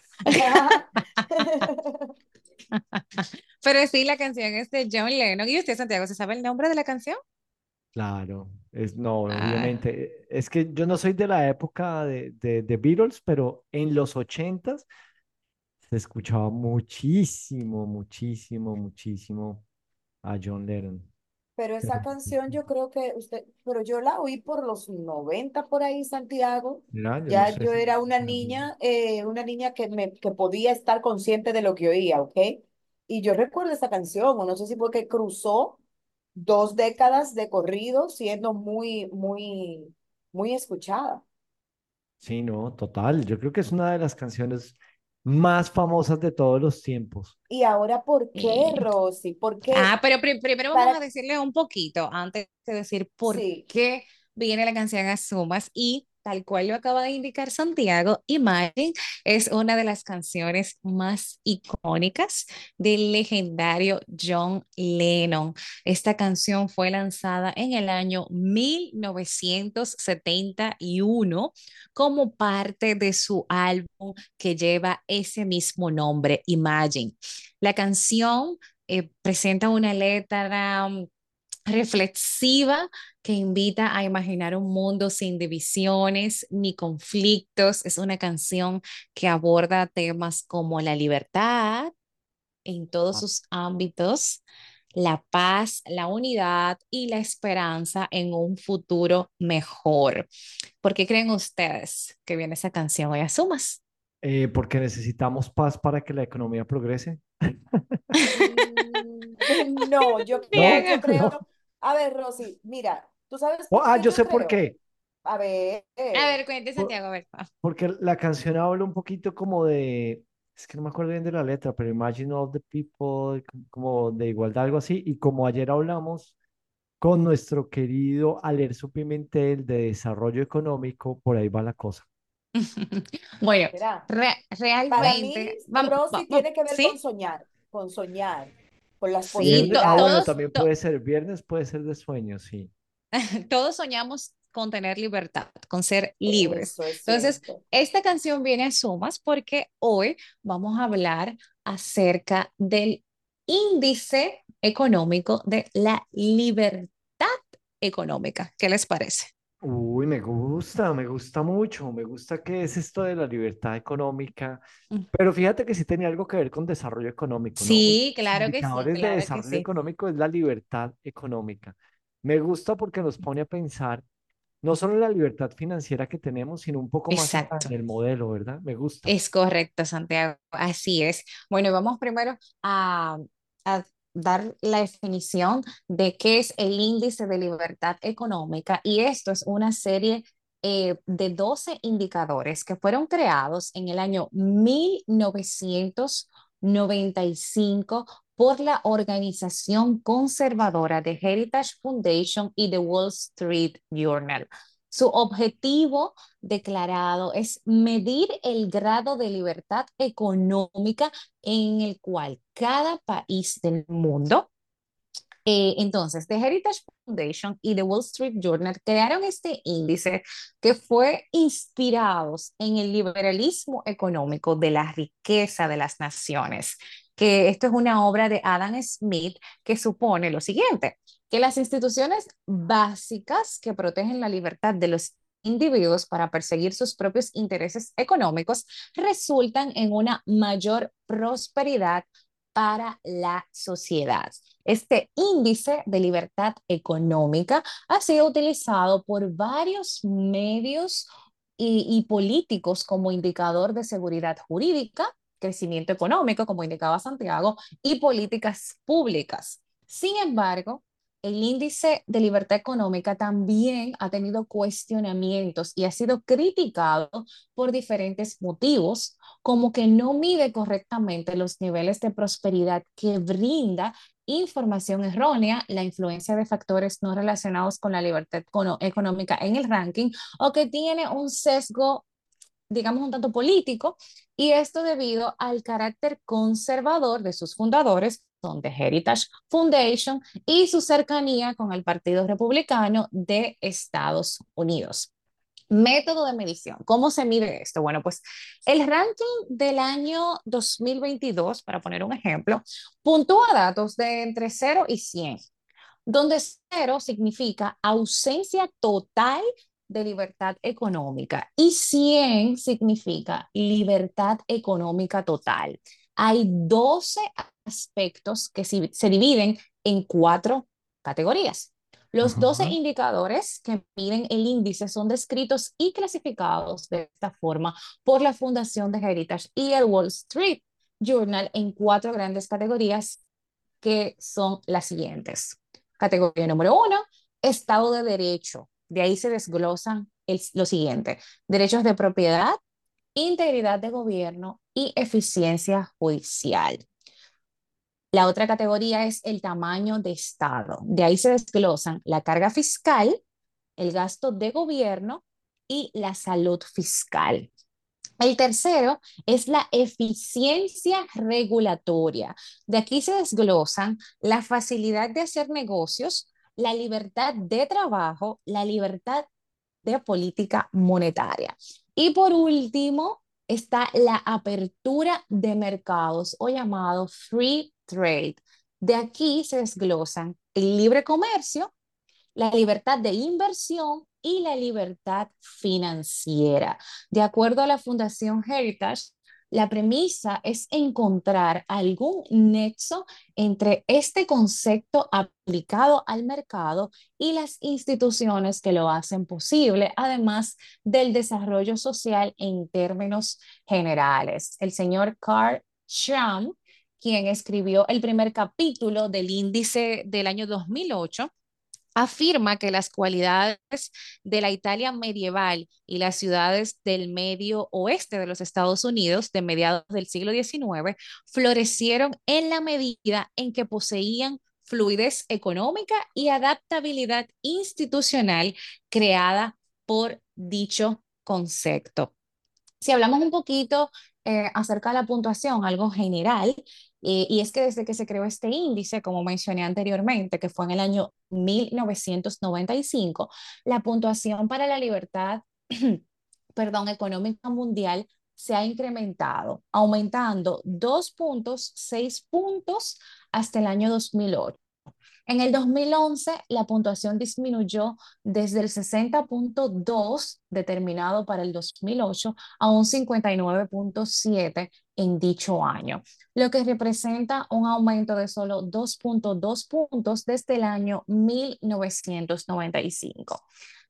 Pero sí, la canción es de John Lennon. ¿Y usted, Santiago, se sabe el nombre de la canción? Claro, es, no, Ah, obviamente. Es que yo no soy de la época de, de, de Beatles, pero en los ochentas se escuchaba muchísimo, muchísimo, muchísimo a John Lennon. Pero Pero, esa canción yo creo que usted, pero yo la oí por los noventa por ahí, Santiago. mira, yo no Ya sé yo si... era una si- niña, eh, una niña que me que podía estar consciente de lo que oía, ¿ok? Y yo recuerdo esa canción, o no sé si porque cruzó dos décadas de corrido siendo muy, muy, muy escuchada. Sí, no, total. Yo creo que es una de las canciones más famosas de todos los tiempos. Y ahora, ¿por qué, sí. Rosy? ¿Por qué? Ah, pero pri- primero vamos a Para, decirle un poquito antes de decir por sí, qué viene la canción Asumas y tal cual lo acaba de indicar Santiago, Imagine es una de las canciones más icónicas del legendario John Lennon. Esta canción fue lanzada en el año mil novecientos setenta y uno como parte de su álbum que lleva ese mismo nombre, Imagine. La canción eh, presenta una letra um, reflexiva que invita a imaginar un mundo sin divisiones ni conflictos. Es una canción que aborda temas como la libertad en todos Ah, sus ámbitos, la paz, la unidad y la esperanza en un futuro mejor. ¿Por qué creen ustedes que viene esa canción? Hoy asumas. eh, porque necesitamos paz para que la economía progrese. mm, no, yo, no, No, yo Bien. creo, no. a ver, Rosy, mira, ¿tú sabes Oh, por ah, qué yo yo sé por creo? qué. A ver, A eh, ver, cuente Por- Santiago, a ver. porque la canción habla un poquito como de, es que no me acuerdo bien de la letra, pero Imagine all the people, como de igualdad, algo así. Y como ayer hablamos con nuestro querido Alerzo Pimentel de Desarrollo Económico, por ahí va la cosa. Bueno, mira, re- para mí, realmente, vamos, Rosy tiene que ver con ¿sí? soñar, con soñar, con las Sí, Viernes, to- ah, bueno, posibilidades. todos, también to- puede ser, viernes puede ser de sueño, sí. todos soñamos con tener libertad, con ser libres. Eso es Entonces, cierto. esta canción viene a sumas porque hoy vamos a hablar acerca del índice económico de la libertad económica. ¿Qué les parece? Uy, me gusta, me gusta mucho, me gusta que es esto de la libertad económica, Mm. pero fíjate que sí tenía algo que ver con desarrollo económico, ¿no? Uno Sí, de los claro que sí, indicadores de claro que desarrollo sí. económico es la libertad económica. Me gusta porque nos pone a pensar no solo en la libertad financiera que tenemos, sino un poco más hasta Exacto. en el modelo, ¿verdad? Me gusta. Es correcto, Santiago. Así es. Bueno, vamos primero a, a dar la definición de qué es el índice de libertad económica. Y esto es una serie eh, de doce indicadores que fueron creados en el año mil novecientos noventa y cinco por la organización conservadora de Heritage Foundation y The Wall Street Journal. Su objetivo declarado es medir el grado de libertad económica en el cual cada país del mundo. Eh, entonces, The Heritage Foundation y The Wall Street Journal crearon este índice que fue inspirado en el liberalismo económico de la riqueza de las naciones, que esto es una obra de Adam Smith que supone lo siguiente, que las instituciones básicas que protegen la libertad de los individuos para perseguir sus propios intereses económicos resultan en una mayor prosperidad para la sociedad. Este índice de libertad económica ha sido utilizado por varios medios y, y políticos como indicador de seguridad jurídica, crecimiento económico, como indicaba Santiago, y políticas públicas. Sin embargo, el índice de libertad económica también ha tenido cuestionamientos y ha sido criticado por diferentes motivos, como que no mide correctamente los niveles de prosperidad que brinda información errónea, la influencia de factores no relacionados con la libertad econo- económica en el ranking o que tiene un sesgo, digamos, un tanto político, y esto debido al carácter conservador de sus fundadores, son The Heritage Foundation, y su cercanía con el Partido Republicano de Estados Unidos. Método de medición. ¿Cómo se mide esto? Bueno, pues el ranking del año dos mil veintidós, para poner un ejemplo, puntúa datos de entre cero y cien, donde cero significa ausencia total de libertad económica y cien significa libertad económica total. Hay doce aspectos que se, se dividen en cuatro categorías. Los doce Ajá. indicadores que miden el índice son descritos y clasificados de esta forma por la Fundación de Heritage y el Wall Street Journal en cuatro grandes categorías que son las siguientes. Categoría número uno, Estado de Derecho. De ahí se desglosan el, lo siguiente: derechos de propiedad, integridad de gobierno y eficiencia judicial. La otra categoría es el tamaño de Estado. De ahí se desglosan la carga fiscal, el gasto de gobierno y la salud fiscal. El tercero es la eficiencia regulatoria. De aquí se desglosan la facilidad de hacer negocios, la libertad de trabajo, la libertad de política monetaria. Y por último está la apertura de mercados o llamado free trade. De aquí se desglosan el libre comercio, la libertad de inversión y la libertad financiera. De acuerdo a la Fundación Heritage, la premisa es encontrar algún nexo entre este concepto aplicado al mercado y las instituciones que lo hacen posible, además del desarrollo social en términos generales. El señor Carl Schramm, quien escribió el primer capítulo del índice del año dos mil ocho, afirma que las cualidades de la Italia medieval y las ciudades del medio oeste de los Estados Unidos de mediados del siglo diecinueve florecieron en la medida en que poseían fluidez económica y adaptabilidad institucional creada por dicho concepto. Si hablamos un poquito eh, acerca de la puntuación, algo general, eh, y es que desde que se creó este índice, como mencioné anteriormente, que fue en el año mil novecientos noventa y cinco, la puntuación para la libertad, perdón, económica mundial se ha incrementado, aumentando dos punto seis puntos hasta el año dos mil ocho. En el dos mil once, la puntuación disminuyó desde el sesenta punto dos determinado para el dos mil ocho a un cincuenta y nueve punto siete en dicho año, lo que representa un aumento de solo dos punto dos puntos desde el año mil novecientos noventa y cinco.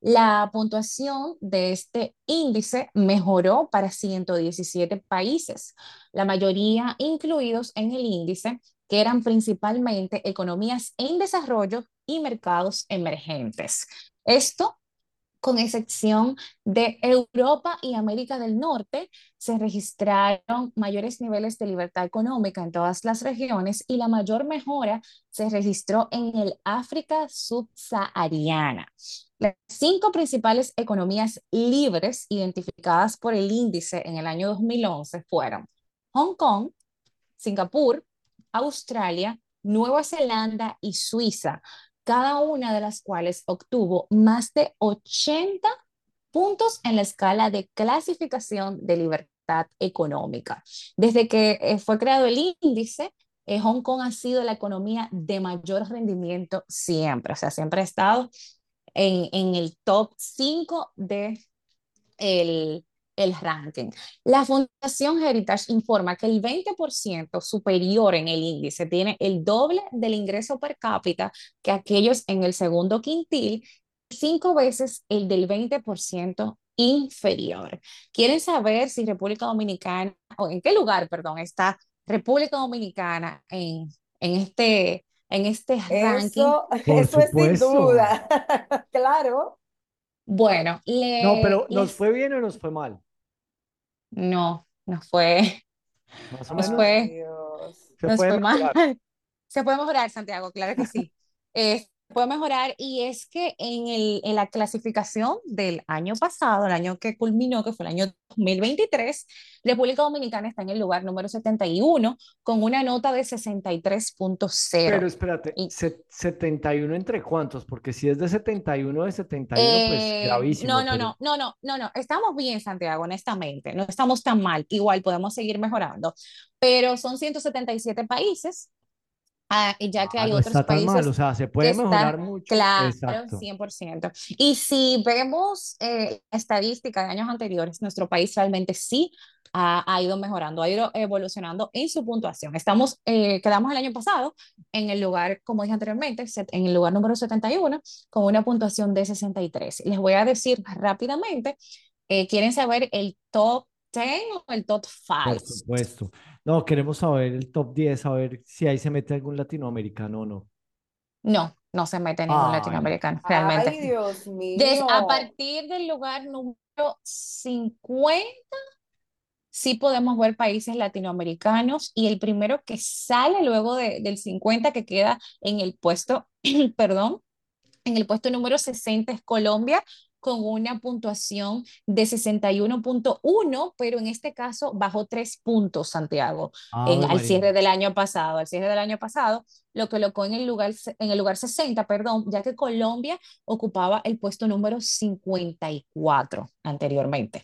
La puntuación de este índice mejoró para ciento diecisiete países, la mayoría incluidos en el índice, que eran principalmente economías en desarrollo y mercados emergentes. Esto, con excepción de Europa y América del Norte, se registraron mayores niveles de libertad económica en todas las regiones y la mayor mejora se registró en el África subsahariana. Las cinco principales economías libres identificadas por el índice en el año dos mil once fueron Hong Kong, Singapur, Australia, Nueva Zelanda y Suiza, cada una de las cuales obtuvo más de ochenta puntos en la escala de clasificación de libertad económica. Desde que eh, fue creado el índice, eh, Hong Kong ha sido la economía de mayor rendimiento siempre, o sea, siempre ha estado en, en el top cinco de el el ranking. La Fundación Heritage informa que el veinte por ciento superior en el índice tiene el doble del ingreso per cápita que aquellos en el segundo quintil, cinco veces el del veinte por ciento inferior. ¿Quieren saber si República Dominicana, o en qué lugar, perdón, está República Dominicana en, en este, en este ranking? Eso, eso es sin duda, claro. Bueno, le, no, pero ¿nos les... fue bien o nos fue mal? No, nos fue, más o nos menos. fue, Dios. Se nos puede fue mejorar. mal. Se puede mejorar, Santiago, claro que sí. Eh, puede mejorar y es que en, el, en la clasificación del año pasado, el año que culminó, que fue el año dos mil veintitrés, República Dominicana está en el lugar número setenta y uno con una nota de sesenta y tres punto Pero cero. espérate, Y, se- ¿setenta y uno entre cuántos? Porque si es de setenta y uno de setenta y uno, pues eh, no, gravísimo, no, pero no, no, no, no, no, estamos bien, Santiago, honestamente, no estamos tan mal, igual podemos seguir mejorando, pero son ciento setenta y siete países. Ah, y ya que ah, hay no otros está tan mal, o países sea, se que puede mejorar están, mucho. claro, Exacto. cien por ciento. Y si vemos eh, estadística de años anteriores, nuestro país realmente sí ha, ha ido mejorando, ha ido evolucionando en su puntuación. Estamos, eh, quedamos el año pasado en el lugar, como dije anteriormente, set- en el lugar número setenta y uno con una puntuación de sesenta y tres. Les voy a decir rápidamente, eh, ¿quieren saber el top diez o el top Por cinco? supuesto. No, queremos saber el top diez, a ver si ahí se mete algún latinoamericano o no. No, no se mete ningún Ay, no. latinoamericano, realmente. Ay, Dios Des, a mío. partir del lugar número cincuenta, sí podemos ver países latinoamericanos y el primero que sale luego de- del cincuenta que queda en el puesto, perdón, en el puesto número sesenta es Colombia con una puntuación de sesenta y uno punto uno, pero en este caso bajó tres puntos, Santiago, en, Ave al María. cierre del año pasado. Al cierre del año pasado lo colocó en el lugar, en el lugar sesenta, perdón, ya que Colombia ocupaba el puesto número cincuenta y cuatro anteriormente.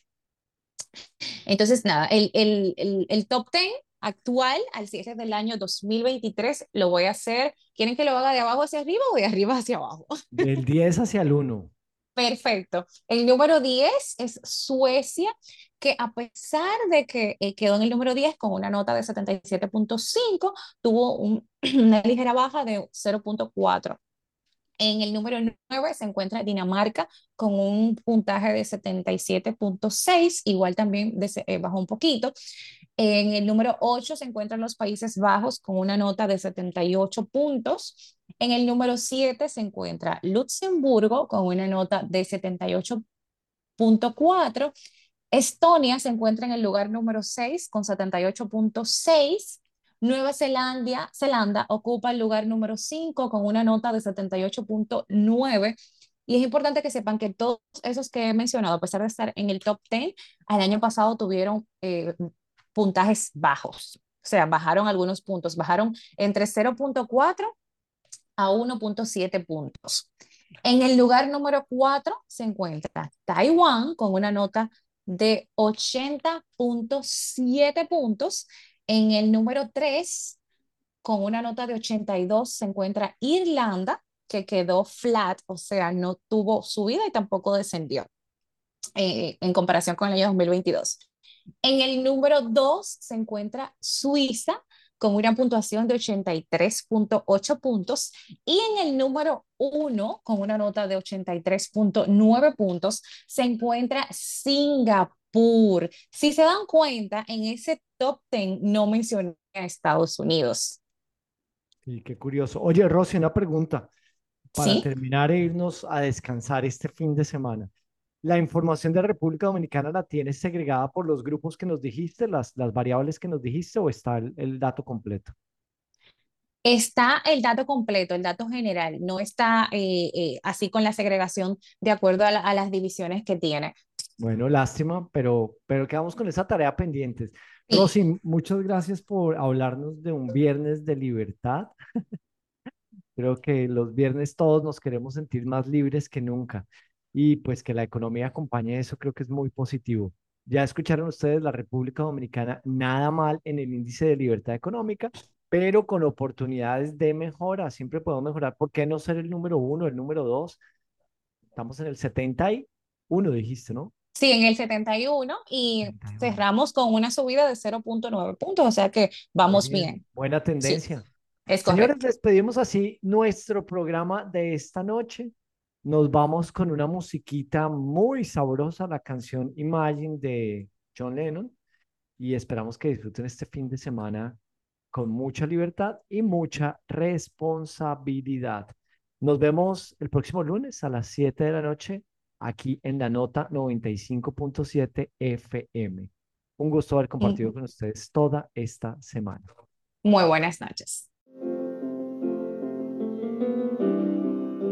Entonces, nada, el, el, el, el top diez actual al cierre del año dos mil veintitrés lo voy a hacer. ¿Quieren que lo haga de abajo hacia arriba o de arriba hacia abajo? Del diez hacia el uno. Perfecto. El número diez es Suecia, que a pesar de que eh, quedó en el número diez con una nota de setenta y siete punto cinco, tuvo un- una ligera baja de cero punto cuatro. En el número nueve se encuentra Dinamarca con un puntaje de setenta y siete punto seis, igual también de- eh, bajó un poquito. En el número ocho se encuentran los Países Bajos con una nota de setenta y ocho puntos. En el número siete se encuentra Luxemburgo con una nota de setenta y ocho punto cuatro. Estonia se encuentra en el lugar número seis con setenta y ocho punto seis. Nueva Zelanda, Zelanda ocupa el lugar número cinco con una nota de setenta y ocho punto nueve. Y es importante que sepan que todos esos que he mencionado, a pesar de estar en el top diez, el año pasado tuvieron eh, puntajes bajos. O sea, bajaron algunos puntos, bajaron entre cero punto cuatro a uno punto siete puntos. En el lugar número cuatro se encuentra Taiwán con una nota de ochenta punto siete puntos. En el número tres, con una nota de ochenta y dos, se encuentra Irlanda, que quedó flat, o sea, no tuvo subida y tampoco descendió eh, en comparación con el año dos mil veintidós. En el número dos se encuentra Suiza con una puntuación de ochenta y tres punto ocho puntos y en el número uno con una nota de ochenta y tres punto nueve puntos se encuentra Singapur. Si se dan cuenta, en ese top diez no mencioné a Estados Unidos. Sí, qué curioso. Oye, Rosy, una pregunta para ¿Sí? terminar e irnos a descansar este fin de semana. ¿La información de República Dominicana la tienes segregada por los grupos que nos dijiste, las, las variables que nos dijiste, o está el, el dato completo? Está el dato completo, el dato general, no está eh, eh, así con la segregación de acuerdo a, la- a las divisiones que tiene. Bueno, lástima, pero, pero quedamos con esa tarea pendientes. Sí. Rosy, muchas gracias por hablarnos de un viernes de libertad. Creo que los viernes todos nos queremos sentir más libres que nunca y pues que la economía acompañe eso, creo que es muy positivo. Ya escucharon ustedes, la República Dominicana nada mal en el índice de libertad económica, pero con oportunidades de mejora. Siempre podemos mejorar. ¿Por qué no ser el número uno, el número dos? Estamos en el setenta y uno, dijiste, ¿no? Sí, en el setenta y uno y setenta y uno. cerramos con una subida de cero punto nueve puntos, o sea que Muy vamos bien, bien. buena Sí, tendencia. es Señores, correcto. despedimos así nuestro programa de esta noche. Nos vamos con una musiquita muy sabrosa, la canción Imagine de John Lennon, y esperamos que disfruten este fin de semana con mucha libertad y mucha responsabilidad. Nos vemos el próximo lunes a las siete de la noche aquí en la Nota noventa y cinco punto siete F M. Un gusto haber compartido Mm, con ustedes toda esta semana. Muy buenas noches.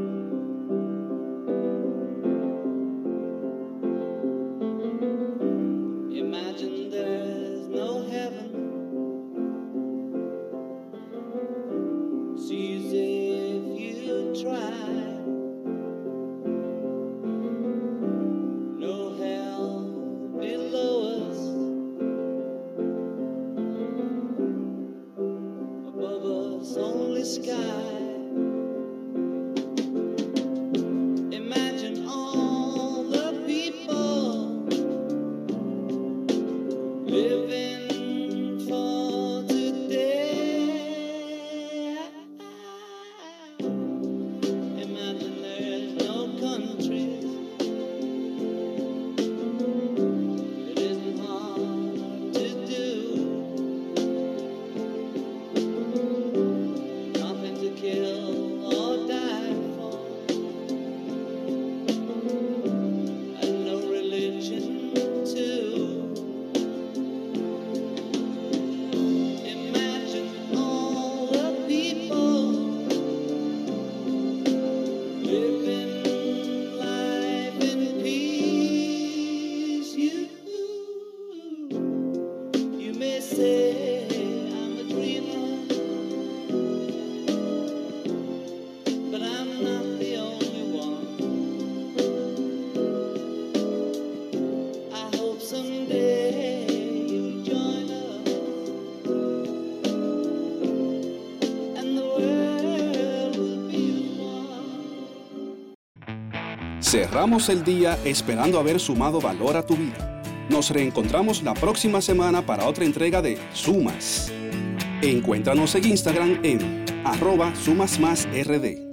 Cerramos el día esperando haber sumado valor a tu vida. Nos reencontramos la próxima semana para otra entrega de Sumas. Encuéntranos en Instagram en arroba sumasmásrd.